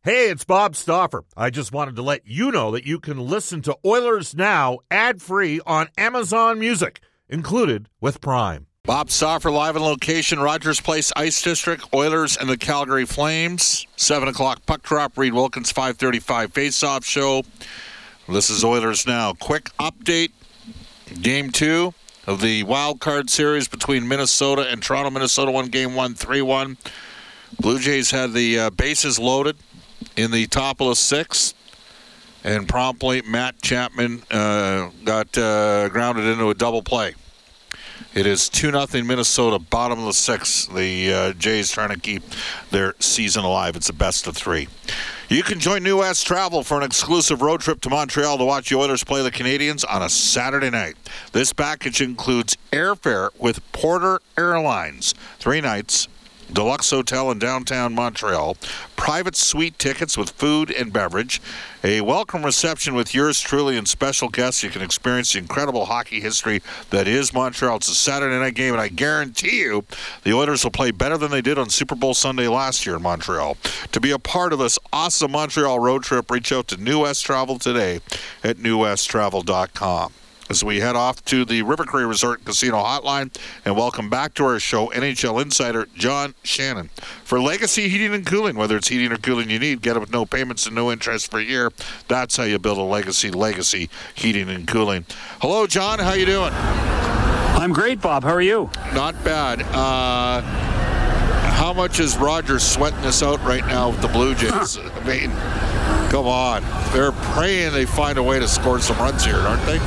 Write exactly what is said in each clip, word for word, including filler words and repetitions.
Hey, it's Bob Stauffer. I just wanted to let you know that you can listen to Oilers Now ad-free on Amazon Music, included with Prime. Bob Stauffer live on location, Rogers Place Ice District, Oilers and the Calgary Flames. seven o'clock puck drop, Reed Wilkins, five thirty-five face-off show. This is Oilers Now. Quick update. Game two of the wild card series between Minnesota and Toronto. Minnesota won game one, three one. Blue Jays had the uh, bases loaded in the top of the sixth, and promptly Matt Chapman uh, got uh, grounded into a double play. It is two nothing Minnesota, bottom of the sixth. The uh, Jays trying to keep their season alive. It's a best of three. You can join New West Travel for an exclusive road trip to Montreal to watch the Oilers play the Canadiens on a Saturday night. This package includes airfare with Porter Airlines, three nights, deluxe hotel in downtown Montreal, private suite tickets with food and beverage, a welcome reception with yours truly and special guests. You can experience the incredible hockey history that is Montreal. It's a Saturday night game, and I guarantee you the Oilers will play better than they did on Super Bowl Sunday last year in Montreal. To be a part of this awesome Montreal road trip, reach out to New West Travel today at new west travel dot com. As we head off to the River Cree Resort and Casino Hotline, and welcome back to our show, N H L insider John Shannon. For Legacy Heating and Cooling, whether it's heating or cooling you need, get it with no payments and no interest for a year. That's how you build a legacy, Legacy Heating and Cooling. Hello, John. How you doing? I'm great, Bob. How are you? Not bad. Uh, how much is Rogers sweating this out right now with the Blue Jays? I mean, come on. They're praying they find a way to score some runs here, aren't they?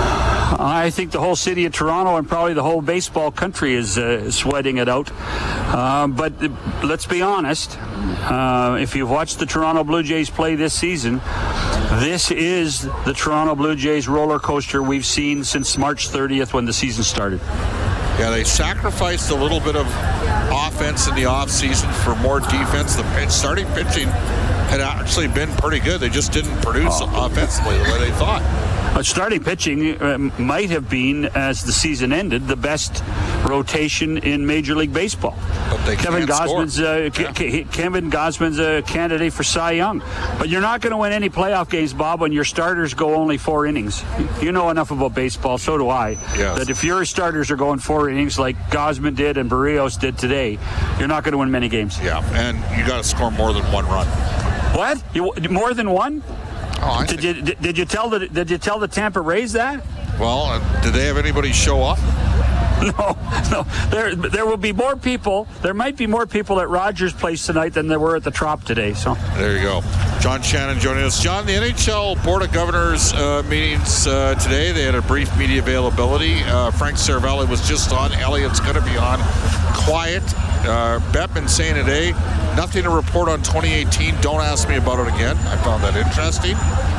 I think the whole city of Toronto and probably the whole baseball country is uh, sweating it out. Uh, but uh, let's be honest. Uh, if you've watched the Toronto Blue Jays play this season, this is the Toronto Blue Jays roller coaster we've seen since March thirtieth when the season started. Yeah, they sacrificed a little bit of offense in the offseason for more defense. The pitch, starting pitching had actually been pretty good. They just didn't produce oh. offensively the way they thought. Uh, starting pitching uh, might have been, as the season ended, the best rotation in Major League Baseball. But they Kevin can't Gausman's uh, yeah. K- Kevin Gausman's a candidate for Cy Young. But you're not going to win any playoff games, Bob, when your starters go only four innings. You know enough about baseball, so do I, yes. that if your starters are going four innings like Gausman did and Barrios did today, you're not going to win many games. Yeah, and you got to score more than one run. What? You, more than one? Oh, did you did, did you tell the did you tell the Tampa Rays that? Well, uh, did they have anybody show up? No, no. There there will be more people. There might be more people at Rogers Place tonight than there were at the Trop today. So there you go. John Shannon joining us. John, the N H L Board of Governors uh, meetings uh, today. They had a brief media availability. Uh, Frank Seravalli was just on. Elliott's going to be on. Quiet. Uh, Bettman saying today, nothing to report on twenty eighteen. Don't ask me about it again. I found that interesting.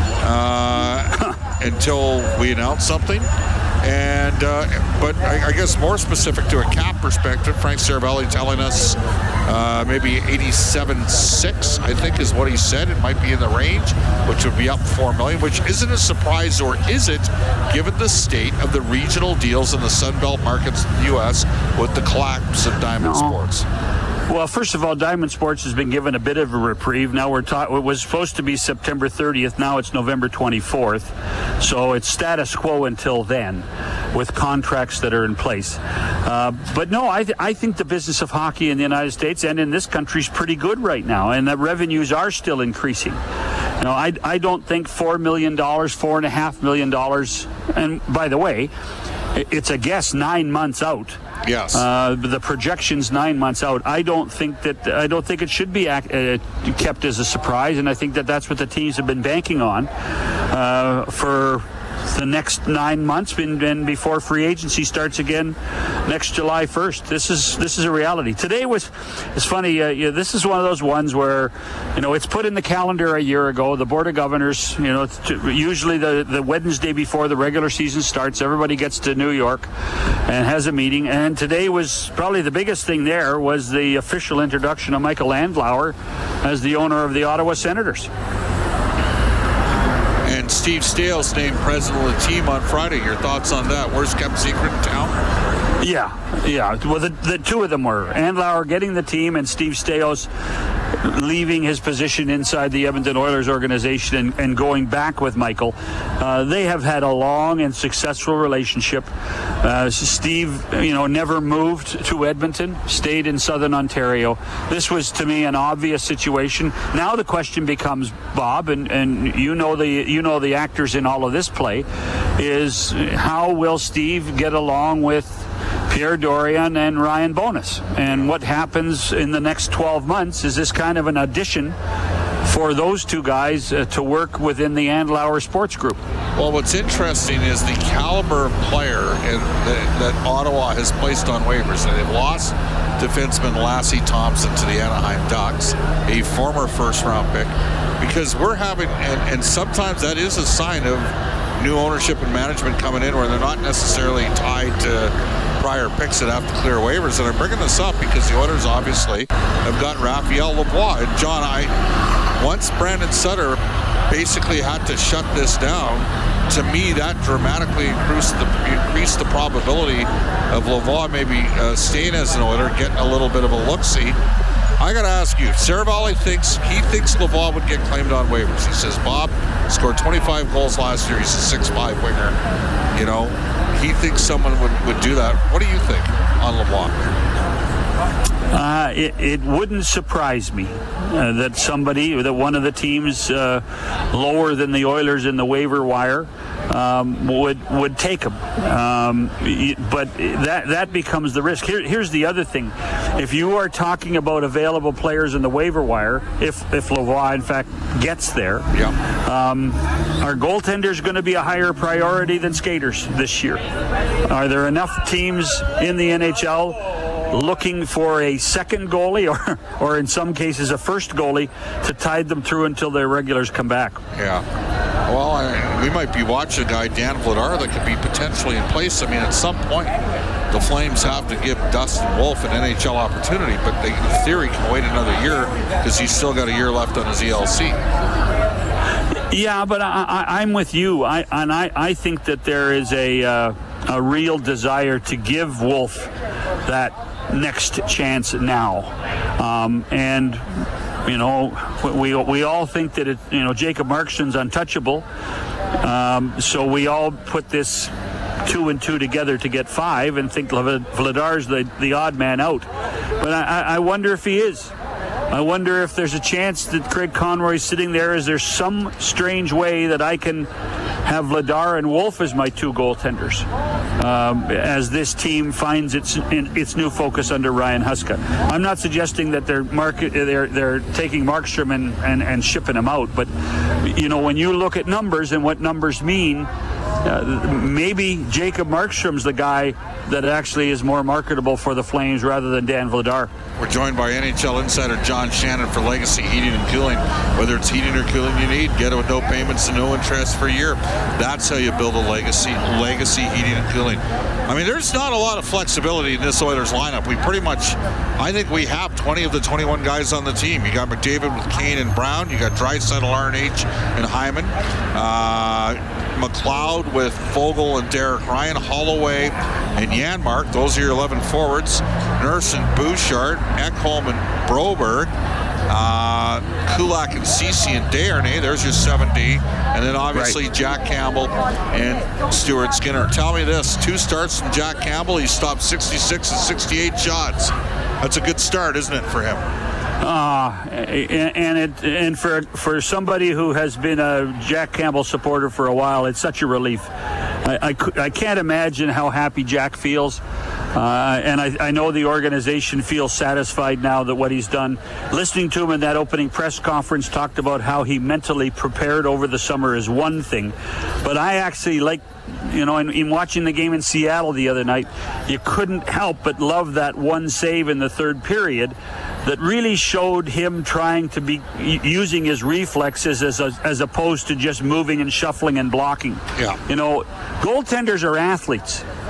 Uh, until we announce something. And uh, but I, I guess more specific to a cap perspective, Frank Seravalli telling us uh, maybe eighty-seven six, I think is what he said. It might be in the range, which would be up four million dollars, which isn't a surprise, or is it, given the state of the regional deals in the Sunbelt markets in the U S with the collapse of Diamond no. Sports? Well, first of all, Diamond Sports has been given a bit of a reprieve. Now we're talking. It was supposed to be September thirtieth. Now it's November twenty-fourth. So it's status quo until then, with contracts that are in place. Uh, but no, I, th- I think the business of hockey in the United States and in this country is pretty good right now, and the revenues are still increasing. You know, I I don't think four million dollars, four and a half million dollars, and by the way, it's a guess nine months out. Yes. Uh, the projections nine months out. I don't think that I don't think it should be act, uh, kept as a surprise, and I think that that's what the teams have been banking on uh, for the next nine months, and, and before free agency starts again next July first. This is this is a reality. Today was it's funny. Uh, you know, this is one of those ones where, you know, it's put in the calendar a year ago. The Board of Governors, you know, to, usually the the Wednesday before the regular season starts, everybody gets to New York and has a meeting. And today was probably the biggest thing. There was the official introduction of Michael Landflower as the owner of the Ottawa Senators. And Steve Stales named president of the team on Friday. Your thoughts on that? Worst kept secret in town? Yeah, yeah. Well, the, the two of them were. Andlauer getting the team and Steve Staios leaving his position inside the Edmonton Oilers organization and, and going back with Michael. Uh, they have had a long and successful relationship. Uh, Steve, you know, never moved to Edmonton, stayed in Southern Ontario. This was, to me, an obvious situation. Now the question becomes, Bob, and, and you know the you know the actors in all of this play, is how will Steve get along with Pierre Dorion and Ryan Bowness? And what happens in the next twelve months? Is this kind of an audition for those two guys uh, to work within the Andlauer Sports Group? Well, what's interesting is the caliber of player in, that, that Ottawa has placed on waivers. And they've lost defenseman Lassie Thompson to the Anaheim Ducks, a former first-round pick, because we're having, and, and sometimes that is a sign of new ownership and management coming in where they're not necessarily tied to prior picks that have to clear waivers. And I'm bringing this up because the Oilers obviously have got Raphael Lavoie. And John, I once Brandon Sutter basically had to shut this down, to me that dramatically increased the increased the probability of Lavoie maybe uh, staying as an Oiler, getting a little bit of a look-see. I got to ask you, Saravalli thinks he thinks Lavoie would get claimed on waivers. He says Bob scored twenty-five goals last year. He's a six five winger. You know, he thinks someone would, would do that. What do you think on Lavoie? Uh, it, it wouldn't surprise me uh, that somebody, that one of the teams uh, lower than the Oilers in the waiver wire um, would would take him. Um, but that that becomes the risk. Here, here's the other thing. If you are talking about available players in the waiver wire, if if Lavoie in fact gets there, yeah. um, are goaltenders going to be a higher priority than skaters this year? Are there enough teams in the N H L looking for a second goalie, or or in some cases a first goalie, to tide them through until their regulars come back? Yeah. Well, I, we might be watching a guy, Dan Vladar, that could be potentially in place. I mean, at some point, the Flames have to give Dustin Wolf an N H L opportunity, but they, in theory, can wait another year because he's still got a year left on his E L C. Yeah, but I, I, I'm with you. I, and I, I think that there is a uh, a real desire to give Wolf that next chance now. Um, and, you know, we we all think that, it, you know, Jacob Markstrom's untouchable. Um, so we all put this two and two together to get five and think Vladar's the, the odd man out. But I, I wonder if he is. I wonder if there's a chance that Craig Conroy's sitting there. Is there some strange way that I can have Vladar and Wolf as my two goaltenders um, as this team finds its in, its new focus under Ryan Huska? I'm not suggesting that they're market they're they're taking Markstrom and, and, and shipping him out, but you know, when you look at numbers and what numbers mean, uh, maybe Jacob Markstrom's the guy that actually is more marketable for the Flames rather than Dan Vladar. We're joined by N H L insider John Shannon for Legacy Heating and Cooling. Whether it's heating or cooling you need, get it with no payments and no interest for a year. That's how you build a legacy. Legacy Heating and Cooling. I mean, there's not a lot of flexibility in this Oilers lineup. We pretty much, I think we have twenty of the twenty-one guys on the team. You got McDavid with Kane and Brown. You got Draisaitl, R N H, and Hyman. Uh, McLeod with Fogle and Derek Ryan, Holloway and Janmark. Those are your eleven forwards. Nurse and Bouchard, Ekholm and Broberg, uh, Kulak and Ceci and Desharnais. There's your seven D. And then obviously right. Jack Campbell and Stuart Skinner. Tell me this, two starts from Jack Campbell. He stopped sixty-six and sixty-eight shots. That's a good start, isn't it, for him? Uh, and it and for for somebody who has been a Jack Campbell supporter for a while, it's such a relief. I, I, I can't imagine how happy Jack feels. Uh, and I, I know the organization feels satisfied now that what he's done. Listening to him in that opening press conference talked about how he mentally prepared over the summer is one thing. But I actually like, you know, in, in watching the game in Seattle the other night, you couldn't help but love that one save in the third period that really showed him trying to be using his reflexes as a, as opposed to just moving and shuffling and blocking. Yeah. You know, goaltenders are athletes.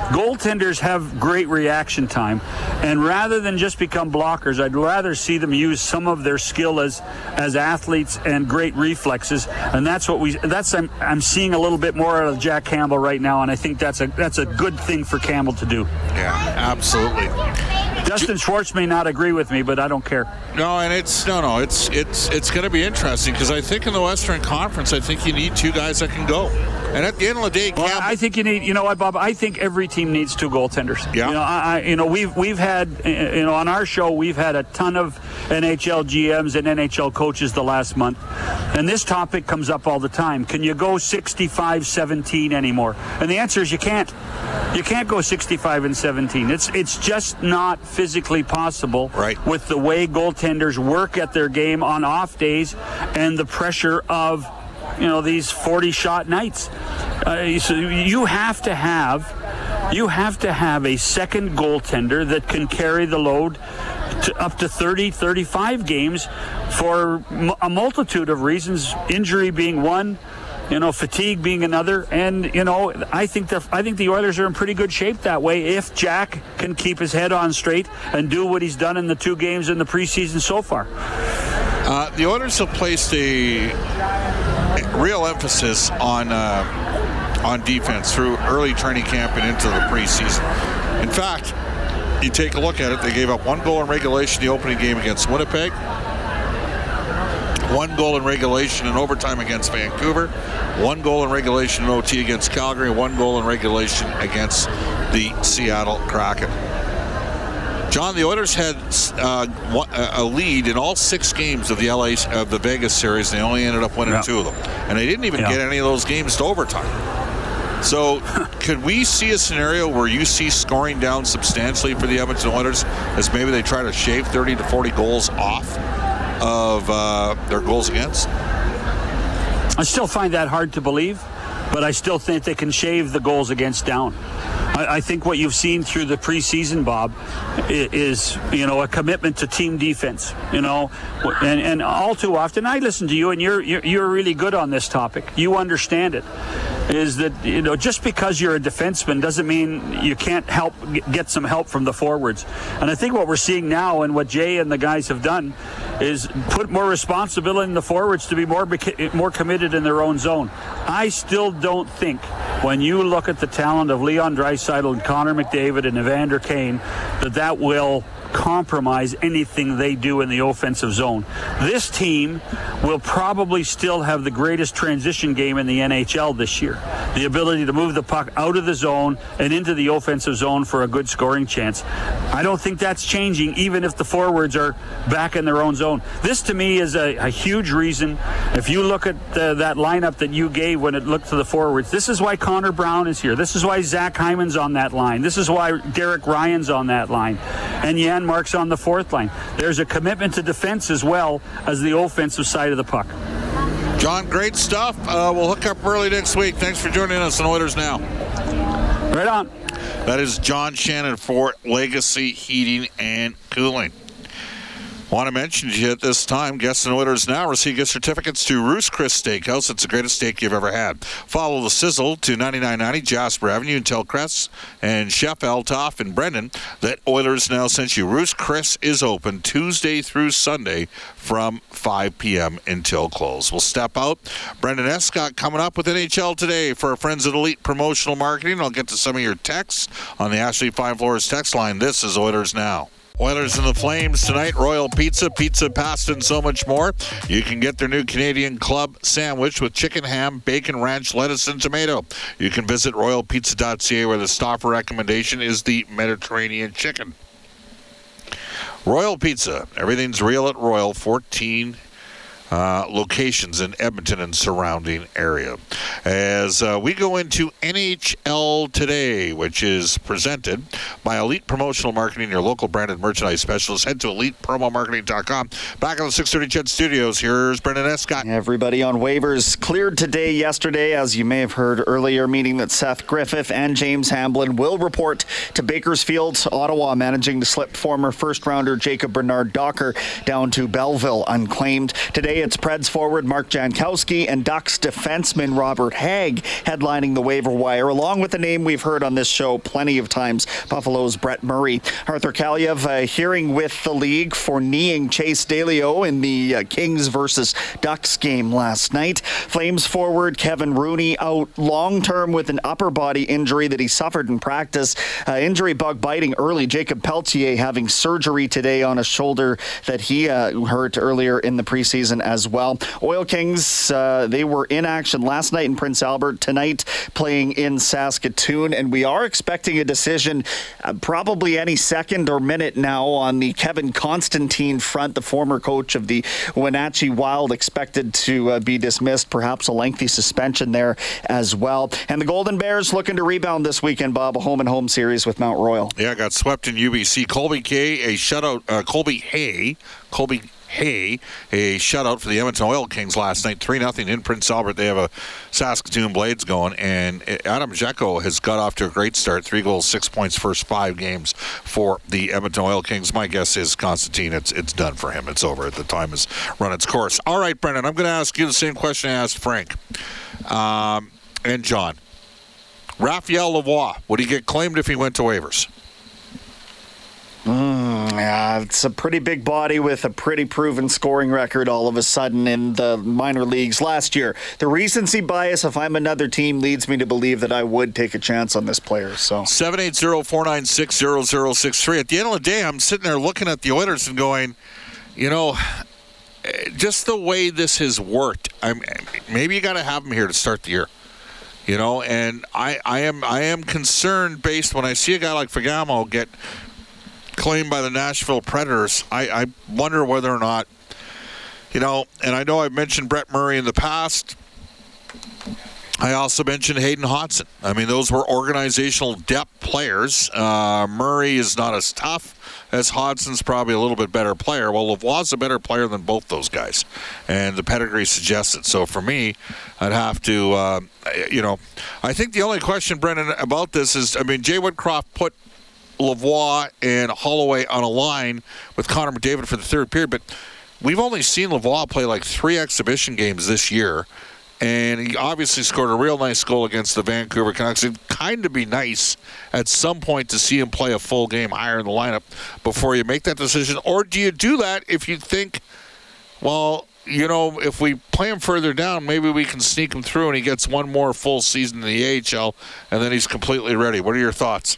Goaltenders have great reaction time, and rather than just become blockers, I'd rather see them use some of their skill as as athletes and great reflexes, and that's what we that's I'm, I'm seeing a little bit more out of Jack Campbell right now, and I think that's a that's a good thing for Campbell to do. Yeah, absolutely. Justin Schwartz may not agree with me, but I don't care. No, and it's no, no, it's it's it's going to be interesting because I think in the Western Conference, I think you need two guys that can go. And at the end of the day, well, Campbell, I think you need. You know what, Bob? I think every team needs two goaltenders. Yeah. You know, I, I, you know, we've we've had, you know, on our show, we've had a ton of N H L G Ms and N H L coaches the last month, and this topic comes up all the time. Can you go sixty-five seventeen anymore? And the answer is you can't. You can't go sixty-five and seventeen. It's it's just not physically possible. Right. With the way goaltenders work at their game on off days and the pressure of, you know, these forty shot nights. Uh, so you have to have you have to have a second goaltender that can carry the load to up to thirty, thirty-five games for a multitude of reasons, injury being one, you know, fatigue being another, and you know, I think the I think the Oilers are in pretty good shape that way if Jack can keep his head on straight and do what he's done in the two games in the preseason so far. Uh, the Oilers have placed a real emphasis on uh, on defense through early training camp and into the preseason. In fact, you take a look at it, they gave up one goal in regulation the opening game against Winnipeg, one goal in regulation in overtime against Vancouver, one goal in regulation in O T against Calgary, one goal in regulation against the Seattle Kraken. John, the Oilers had uh, a lead in all six games of the L A of the Vegas series, and they only ended up winning yeah. two of them. And they didn't even yeah. get any of those games to overtime. So, could we see a scenario where you see scoring down substantially for the Edmonton Oilers as maybe they try to shave thirty to forty goals off of uh, their goals against? I still find that hard to believe, but I still think they can shave the goals against down. I, I think what you've seen through the preseason, Bob, is, you know, a commitment to team defense, you know, and, and all too often I listen to you, and you're, you're you're really good on this topic. You understand it. Is that, you know, just because you're a defenseman doesn't mean you can't help get some help from the forwards. And I think what we're seeing now and what Jay and the guys have done is put more responsibility in the forwards to be more more committed in their own zone. I still don't think, when you look at the talent of Leon Draisaitl and Connor McDavid and Evander Kane, that that will compromise anything they do in the offensive zone. This team will probably still have the greatest transition game in the N H L this year. The ability to move the puck out of the zone and into the offensive zone for a good scoring chance. I don't think that's changing, even if the forwards are back in their own zone. This, to me, is a, a huge reason. If you look at the, that lineup that you gave when it looked to the forwards, this is why Connor Brown is here. This is why Zach Hyman's on that line. This is why Derek Ryan's on that line. And Jan Mark's on the fourth line. There's a commitment to defense as well as the offensive side of the puck. John, great stuff. Uh, we'll hook up early next week. Thanks for joining us on Oilers Now. Right on. That is John Shannon for Legacy Heating and Cooling. Want to mention to you at this time, guests and Oilers Now receive gift certificates to Ruth's Chris Steakhouse. It's the greatest steak you've ever had. Follow the sizzle to ninety-nine ninety Jasper Avenue and tell Cress and Chef Eltoff and Brendan that Oilers Now sent you. Ruth's Chris is open Tuesday through Sunday from five p.m. until close. We'll step out. Brendan Escott coming up with N H L Today for our friends at Elite Promotional Marketing. I'll get to some of your texts on the Ashley Fine Floors text line. This is Oilers Now. Oilers and the Flames tonight. Royal Pizza, pizza, pasta, and so much more. You can get their new Canadian Club sandwich with chicken, ham, bacon, ranch, lettuce, and tomato. You can visit royal pizza dot c a where the stopper recommendation is the Mediterranean chicken. Royal Pizza. Everything's real at Royal. fourteen Uh, locations in Edmonton and surrounding area. As uh, we go into N H L Today, which is presented by Elite Promotional Marketing, your local branded merchandise specialist. Head to elite promo marketing dot com. Back on the six thirty C H E D Studios, here's Brendan Escott. Everybody on waivers cleared today, yesterday, as you may have heard earlier, meaning that Seth Griffith and James Hamblin will report to Bakersfield. Ottawa managing to slip former first-rounder Jacob Bernard Docker down to Belleville unclaimed. Today, Today, it's Preds forward Mark Jankowski and Ducks defenseman Robert Hagg headlining the waiver wire, along with a name we've heard on this show plenty of times, Buffalo's Brett Murray. Arthur Kaliev uh, hearing with the league for kneeing Chase Dalio in the uh, Kings versus Ducks game last night. Flames forward Kevin Rooney out long-term with an upper body injury that he suffered in practice. Uh, injury bug biting early. Jacob Pelletier having surgery today on a shoulder that he uh, hurt earlier in the preseason as well. Oil Kings, uh, they were in action last night in Prince Albert, tonight playing in Saskatoon, and we are expecting a decision uh, probably any second or minute now on the Kevin Constantine front, the former coach of the Wenatchee Wild, expected to uh, be dismissed, perhaps a lengthy suspension there as well. And the Golden Bears looking to rebound this weekend, Bob, a home and home series with Mount Royal. Yeah, got swept in U B C. Colby Kay, a shutout, uh, Colby Hay, Colby Hay, a shutout for the Edmonton Oil Kings last night, three nothing in Prince Albert. They have a Saskatoon Blades going, and Adam Dzeko has got off to a great start. Three goals, six points, first five games for the Edmonton Oil Kings. My guess is Constantine, it's it's done for him. It's over. The time has run its course. All right, Brendan, I'm going to ask you the same question I asked Frank um, and John. Raphael Lavoie, would he get claimed if he went to waivers? Mm, yeah, it's a pretty big body with a pretty proven scoring record all of a sudden in the minor leagues last year. The recency bias, if I'm another team, leads me to believe that I would take a chance on this player. So seven eight zero, four nine six, zero zero six three. At the end of the day, I'm sitting there looking at the Oilers and going, you know, just the way this has worked, I'm, maybe you got to have him here to start the year. You know, and I, I am I am concerned based when I see a guy like Fagamo get claimed by the Nashville Predators. I, I wonder whether or not, you know, and I know I've mentioned Brett Murray in the past. I also mentioned Hayden Hodson. I mean, those were organizational depth players. Uh, Murray is not as tough as Hodson's, probably a little bit better player. Well, Lavoie's a better player than both those guys, and the pedigree suggests it. So for me, I'd have to, uh, you know, I think the only question, Brendan, about this is, I mean, Jay Woodcroft put Lavoie and Holloway on a line with Connor McDavid for the third period, but we've only seen Lavoie play like three exhibition games this year. And he obviously scored a real nice goal against the Vancouver Canucks. It'd kind of be nice at some point to see him play a full game higher in the lineup before you make that decision. Or do you do that if you think, well, you know, if we play him further down, maybe we can sneak him through and he gets one more full season in the A H L and then he's completely ready. What are your thoughts?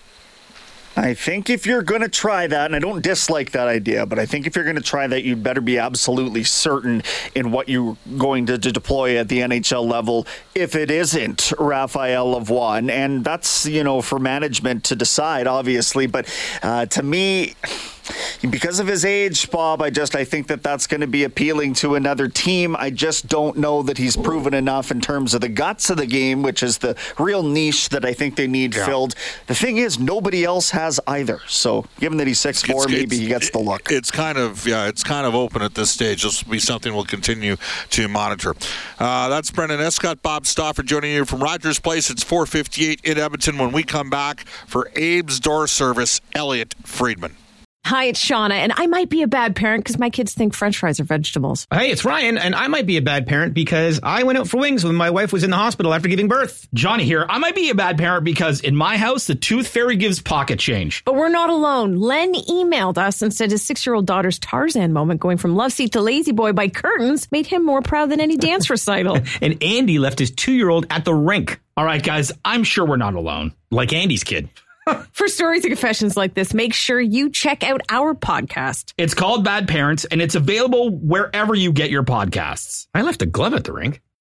I think if you're going to try that, and I don't dislike that idea, but I think if you're going to try that, you'd better be absolutely certain in what you're going to, to deploy at the N H L level if it isn't Raphael Lavoie. And that's, you know, for management to decide, obviously. But uh, to me, because of his age, Bob, I just I think that that's going to be appealing to another team. I just don't know that he's proven enough in terms of the guts of the game, which is the real niche that I think they need yeah. filled. The thing is, nobody else has either. So given that he's six foot four, maybe he gets the look. It's kind of, yeah, it's kind of open at this stage. This will be something we'll continue to monitor. Uh, that's Brendan Escott, Bob Stauffer joining you from Rogers Place. It's four fifty-eight in Edmonton. When we come back for Abe's Door Service, Elliot Friedman. Hi, it's Shauna, and I might be a bad parent because my kids think French fries are vegetables. Hey, it's Ryan, and I might be a bad parent because I went out for wings when my wife was in the hospital after giving birth. Johnny here. I might be a bad parent because in my house, the tooth fairy gives pocket change. But we're not alone. Len emailed us and said his six-year-old daughter's Tarzan moment going from love seat to lazy boy by curtains made him more proud than any dance recital. And Andy left his two-year-old at the rink. All right, guys, I'm sure we're not alone. Like Andy's kid. For stories and confessions like this, make sure you check out our podcast. It's called Bad Parents, and it's available wherever you get your podcasts. I left a glove at the rink.